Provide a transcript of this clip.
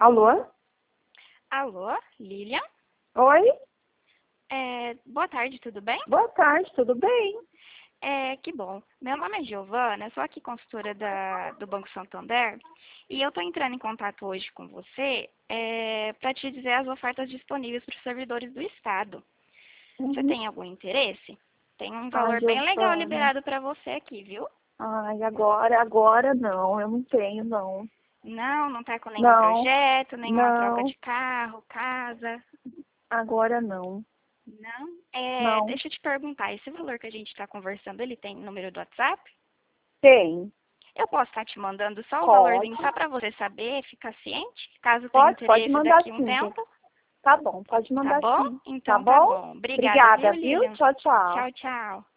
Alô? Alô, Lilian? Oi? Boa tarde, tudo bem? Boa tarde, tudo bem? Que bom. Meu nome é Giovana, sou aqui consultora do Banco Santander e eu estou entrando em contato hoje com você para te dizer as ofertas disponíveis para os servidores do Estado. Você Uhum. tem algum interesse? Tem um Ai, valor bem legal Giovana. liberado para você aqui, viu? Ai, agora não, eu não tenho, não. Não está com nenhum Não, projeto, nenhuma troca não, de carro, casa. agora não. Não? Não, Deixa eu te perguntar, esse valor que a gente está conversando, ele tem número do WhatsApp? tem. Eu posso estar te mandando só o valorzinho Pode. só para você saber, ficar ciente, caso tenha Pode interesse mandar daqui a um sim, gente. tempo. Tá bom, pode Tá mandar bom? sim. Tá Então tá bom? bom. Obrigada, viu, Obrigada, viu? Lilian? Tchau, tchau. Tchau, tchau.